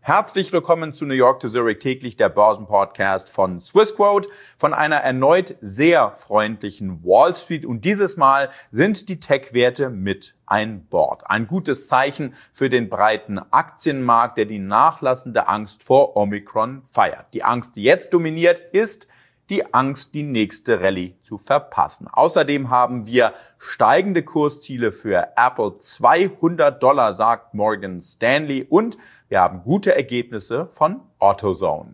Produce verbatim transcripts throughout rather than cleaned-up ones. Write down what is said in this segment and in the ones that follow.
Herzlich willkommen zu New York to Zurich täglich, der Börsenpodcast von Swissquote, von einer erneut sehr freundlichen Wall Street. Und dieses Mal sind die Tech-Werte mit an Bord. Ein gutes Zeichen für den breiten Aktienmarkt, der die nachlassende Angst vor Omikron feiert. Die Angst, die jetzt dominiert, ist die Angst, die nächste Rallye zu verpassen. Außerdem haben wir steigende Kursziele für Apple. zweihundert Dollar, sagt Morgan Stanley. Und wir haben gute Ergebnisse von AutoZone.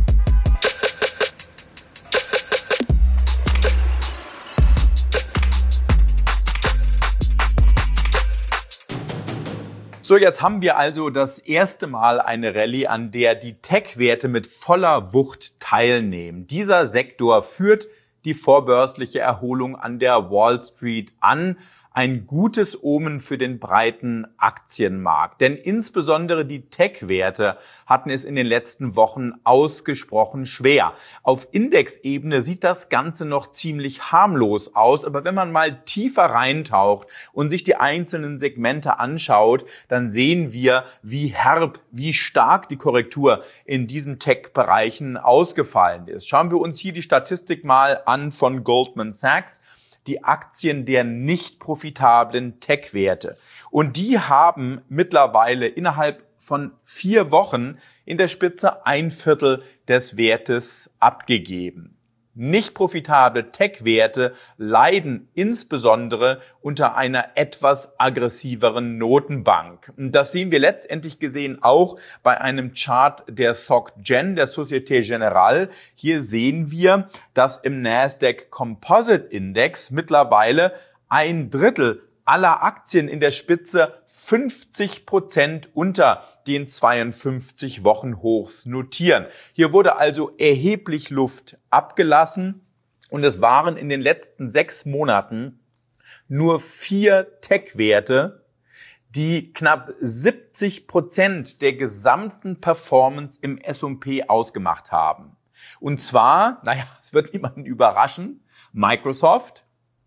So, jetzt haben wir also das erste Mal eine Rallye, an der die Tech-Werte mit voller Wucht teilnehmen. Dieser Sektor führt die vorbörsliche Erholung an der Wall Street an. Ein gutes Omen für den breiten Aktienmarkt. Denn insbesondere die Tech-Werte hatten es in den letzten Wochen ausgesprochen schwer. Auf Indexebene sieht das Ganze noch ziemlich harmlos aus. Aber wenn man mal tiefer reintaucht und sich die einzelnen Segmente anschaut, dann sehen wir, wie herb, wie stark die Korrektur in diesen Tech-Bereichen ausgefallen ist. Schauen wir uns hier die Statistik mal an von Goldman Sachs. Die Aktien der nicht profitablen Tech-Werte. Und die haben mittlerweile innerhalb von vier Wochen in der Spitze ein Viertel des Wertes abgegeben. Nicht profitable Tech-Werte leiden insbesondere unter einer etwas aggressiveren Notenbank. Das sehen wir letztendlich gesehen auch bei einem Chart der Soc Gen, der Société Générale. Hier sehen wir, dass im Nasdaq Composite Index mittlerweile ein Drittel aller Aktien in der Spitze fünfzig Prozent unter den zweiundfünfzig Wochen Hochs notieren. Hier wurde also erheblich Luft abgelassen und es waren in den letzten sechs Monaten nur vier Tech-Werte, die knapp siebzig Prozent der gesamten Performance im S und P ausgemacht haben. Und zwar, naja, es wird niemanden überraschen, Microsoft,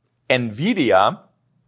Nvidia,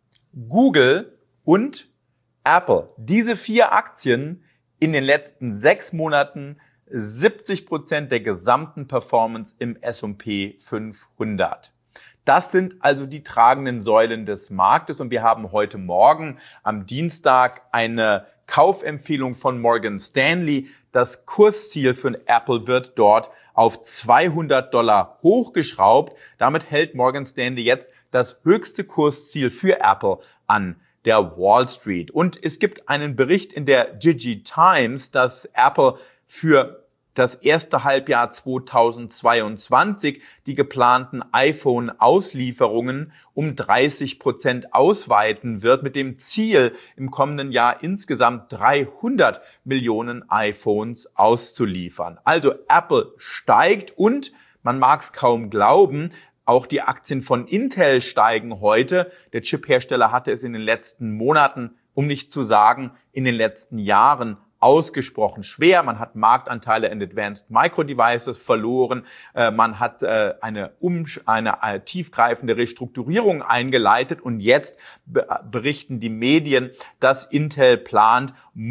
Google und Apple. Diese vier Aktien in den letzten sechs Monaten siebzig Prozent der gesamten Performance im S und P fünfhundert. Das sind also die tragenden Säulen des Marktes und wir haben heute Morgen am Dienstag eine Kaufempfehlung von Morgan Stanley. Das Kursziel für Apple wird dort auf zweihundert Dollar hochgeschraubt. Damit hält Morgan Stanley jetzt das höchste Kursziel für Apple an der Wall Street. Und es gibt einen Bericht in der Digi Times, dass Apple für das erste Halbjahr zweitausendzweiundzwanzig die geplanten iPhone-Auslieferungen um dreißig Prozent ausweiten wird, mit dem Ziel, im kommenden Jahr insgesamt dreihundert Millionen iPhones auszuliefern. Also Apple steigt und, man mag es kaum glauben, auch die Aktien von Intel steigen heute. Der Chip-Hersteller hatte es in den letzten Monaten, um nicht zu sagen in den letzten Jahren, ausgesprochen schwer. Man hat Marktanteile in Advanced Micro Devices verloren. Man hat eine, Umsch- eine tiefgreifende Restrukturierung eingeleitet und jetzt berichten die Medien, dass Intel plant,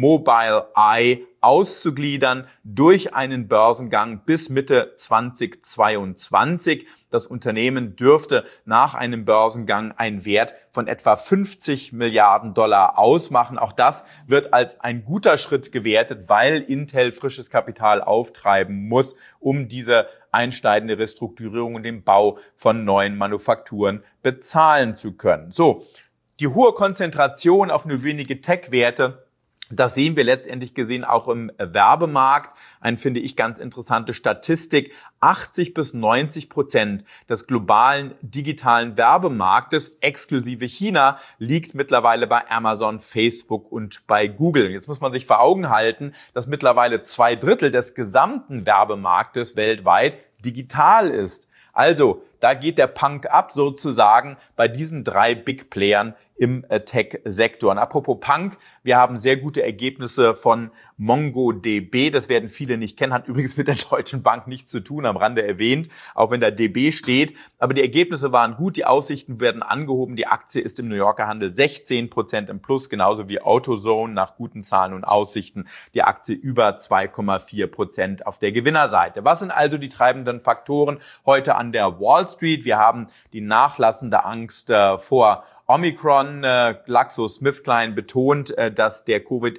Mobileye auszugliedern durch einen Börsengang bis Mitte zweitausendzweiundzwanzig. Das Unternehmen dürfte nach einem Börsengang einen Wert von etwa fünfzig Milliarden Dollar ausmachen. Auch das wird als ein guter Schritt gewertet, weil Intel frisches Kapital auftreiben muss, um diese einschneidende Restrukturierung und den Bau von neuen Manufakturen bezahlen zu können. So, die hohe Konzentration auf nur wenige Tech-Werte, das sehen wir letztendlich gesehen auch im Werbemarkt. Eine, finde ich, ganz interessante Statistik. achtzig bis neunzig Prozent des globalen digitalen Werbemarktes exklusive China liegt mittlerweile bei Amazon, Facebook und bei Google. Jetzt muss man sich vor Augen halten, dass mittlerweile zwei Drittel des gesamten Werbemarktes weltweit digital ist. Also da geht der Punk ab sozusagen bei diesen drei Big Playern im Tech-Sektor. Und apropos Punk, wir haben sehr gute Ergebnisse von MongoDB. Das werden viele nicht kennen, hat übrigens mit der Deutschen Bank nichts zu tun, am Rande erwähnt, auch wenn da D B steht. Aber die Ergebnisse waren gut, die Aussichten werden angehoben. Die Aktie ist im New Yorker Handel sechzehn Prozent im Plus, genauso wie AutoZone nach guten Zahlen und Aussichten. Die Aktie über zwei Komma vier Prozent auf der Gewinnerseite. Was sind also die treibenden Faktoren heute an der Wall Street? Wir haben die nachlassende Angst äh, vor Omikron. äh, GlaxoSmithKline betont, äh, dass der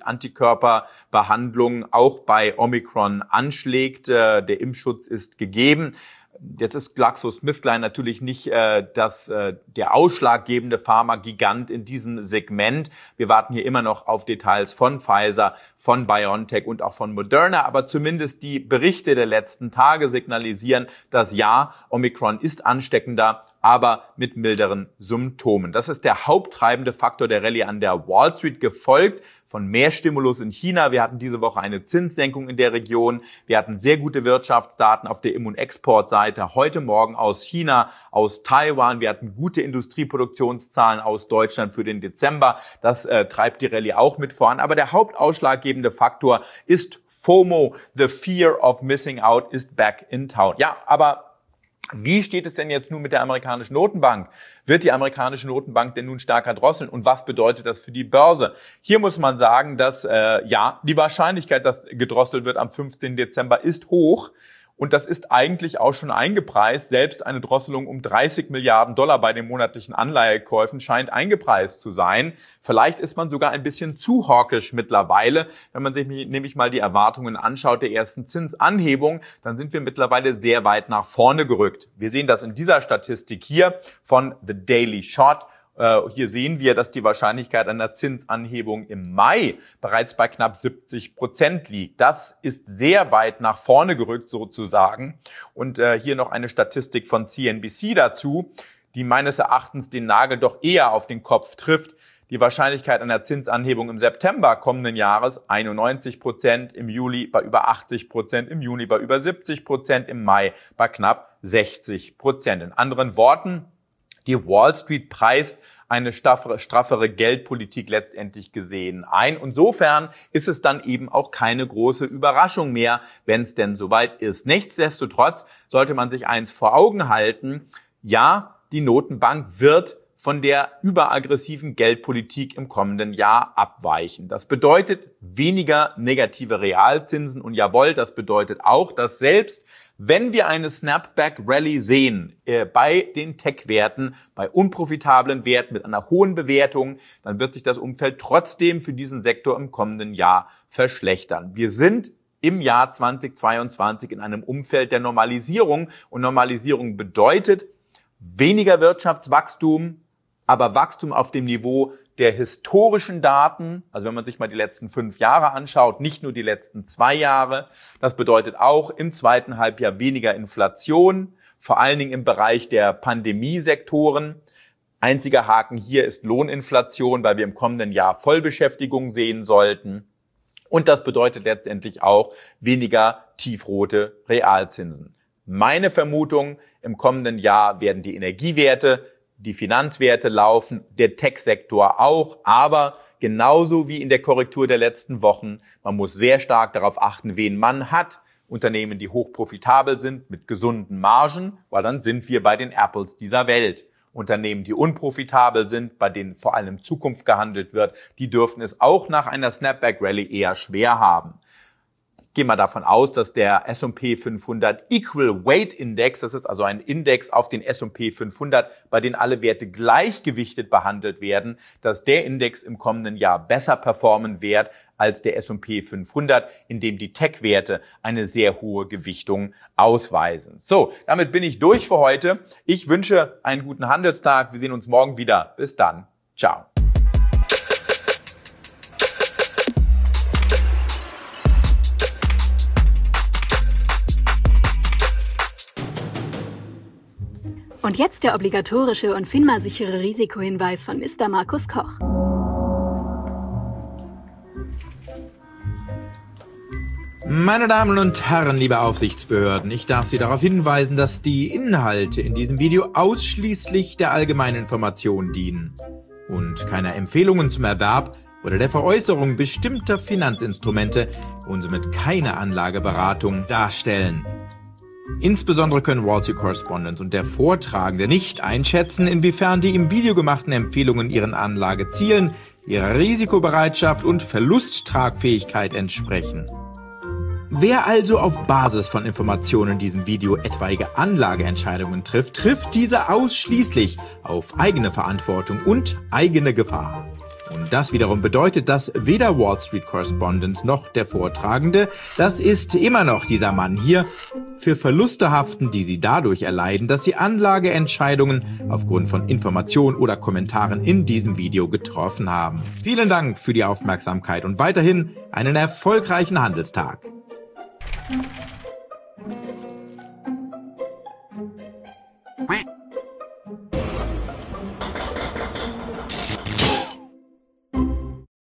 Covid-Antikörperbehandlung auch bei Omikron anschlägt. Äh, der Impfschutz ist gegeben. Jetzt ist GlaxoSmithKline natürlich nicht äh, das, äh, der ausschlaggebende Pharma-Gigant in diesem Segment. Wir warten hier immer noch auf Details von Pfizer, von BioNTech und auch von Moderna. Aber zumindest die Berichte der letzten Tage signalisieren, dass ja, Omikron ist ansteckender, aber mit milderen Symptomen. Das ist der haupttreibende Faktor der Rallye an der Wall Street, gefolgt von mehr Stimulus in China. Wir hatten diese Woche eine Zinssenkung in der Region. Wir hatten sehr gute Wirtschaftsdaten auf der Im- und Exportseite. Heute Morgen aus China, aus Taiwan. Wir hatten gute Industrieproduktionszahlen aus Deutschland für den Dezember. Das äh, treibt die Rallye auch mit voran. Aber der hauptausschlaggebende Faktor ist FOMO. The fear of missing out is back in town. Ja, aber wie steht es denn jetzt nun mit der amerikanischen Notenbank? Wird die amerikanische Notenbank denn nun stärker drosseln? Und was bedeutet das für die Börse? Hier muss man sagen, dass äh, ja die Wahrscheinlichkeit, dass gedrosselt wird am fünfzehnten Dezember, ist hoch. Und das ist eigentlich auch schon eingepreist. Selbst eine Drosselung um dreißig Milliarden Dollar bei den monatlichen Anleihekäufen scheint eingepreist zu sein. Vielleicht ist man sogar ein bisschen zu hawkisch mittlerweile. Wenn man sich nämlich mal die Erwartungen anschaut der ersten Zinsanhebung, dann sind wir mittlerweile sehr weit nach vorne gerückt. Wir sehen das in dieser Statistik hier von The Daily Shot. Hier sehen wir, dass die Wahrscheinlichkeit einer Zinsanhebung im Mai bereits bei knapp siebzig Prozent liegt. Das ist sehr weit nach vorne gerückt sozusagen. Und hier noch eine Statistik von C N B C dazu, die meines Erachtens den Nagel doch eher auf den Kopf trifft. Die Wahrscheinlichkeit einer Zinsanhebung im September kommenden Jahres einundneunzig Prozent, im Juli bei über achtzig Prozent, im Juni bei über siebzig Prozent, im Mai bei knapp sechzig Prozent. In anderen Worten, die Wall Street preist eine straffere, straffere Geldpolitik letztendlich gesehen ein. Insofern ist es dann eben auch keine große Überraschung mehr, wenn es denn soweit ist. Nichtsdestotrotz sollte man sich eins vor Augen halten. Ja, die Notenbank wird von der überaggressiven Geldpolitik im kommenden Jahr abweichen. Das bedeutet weniger negative Realzinsen und jawohl, das bedeutet auch, dass selbst wenn wir eine Snapback-Rally sehen äh, bei den Tech-Werten, bei unprofitablen Werten mit einer hohen Bewertung, dann wird sich das Umfeld trotzdem für diesen Sektor im kommenden Jahr verschlechtern. Wir sind im Jahr zweitausendzweiundzwanzig in einem Umfeld der Normalisierung und Normalisierung bedeutet weniger Wirtschaftswachstum, aber Wachstum auf dem Niveau der historischen Daten, also wenn man sich mal die letzten fünf Jahre anschaut, nicht nur die letzten zwei Jahre. Das bedeutet auch im zweiten Halbjahr weniger Inflation, vor allen Dingen im Bereich der Pandemiesektoren. Einziger Haken hier ist Lohninflation, weil wir im kommenden Jahr Vollbeschäftigung sehen sollten. Und das bedeutet letztendlich auch weniger tiefrote Realzinsen. Meine Vermutung, im kommenden Jahr werden die Energiewerte, die Finanzwerte laufen, der Tech-Sektor auch, aber genauso wie in der Korrektur der letzten Wochen, man muss sehr stark darauf achten, wen man hat. Unternehmen, die hochprofitabel sind, mit gesunden Margen, weil dann sind wir bei den Apples dieser Welt. Unternehmen, die unprofitabel sind, bei denen vor allem Zukunft gehandelt wird, die dürfen es auch nach einer Snapback-Rally eher schwer haben. Gehen wir davon aus, dass der S und P fünfhundert Equal Weight Index, das ist also ein Index auf den S und P fünfhundert, bei dem alle Werte gleichgewichtet behandelt werden, dass der Index im kommenden Jahr besser performen wird als der S und P fünfhundert, in dem die Tech-Werte eine sehr hohe Gewichtung ausweisen. So, damit bin ich durch für heute. Ich wünsche einen guten Handelstag. Wir sehen uns morgen wieder. Bis dann. Ciao. Und jetzt der obligatorische und FINMA-sichere Risikohinweis von Mister Markus Koch. Meine Damen und Herren, liebe Aufsichtsbehörden, ich darf Sie darauf hinweisen, dass die Inhalte in diesem Video ausschließlich der allgemeinen Information dienen und keine Empfehlungen zum Erwerb oder der Veräußerung bestimmter Finanzinstrumente und somit keine Anlageberatung darstellen. Insbesondere können Wall Street Correspondent und der Vortragende nicht einschätzen, inwiefern die im Video gemachten Empfehlungen ihren Anlagezielen, ihrer Risikobereitschaft und Verlusttragfähigkeit entsprechen. Wer also auf Basis von Informationen in diesem Video etwaige Anlageentscheidungen trifft, trifft diese ausschließlich auf eigene Verantwortung und eigene Gefahr. Und das wiederum bedeutet, dass weder Wall Street Correspondent noch der Vortragende, das ist immer noch dieser Mann hier, für Verluste haften, die sie dadurch erleiden, dass sie Anlageentscheidungen aufgrund von Informationen oder Kommentaren in diesem Video getroffen haben. Vielen Dank für die Aufmerksamkeit und weiterhin einen erfolgreichen Handelstag.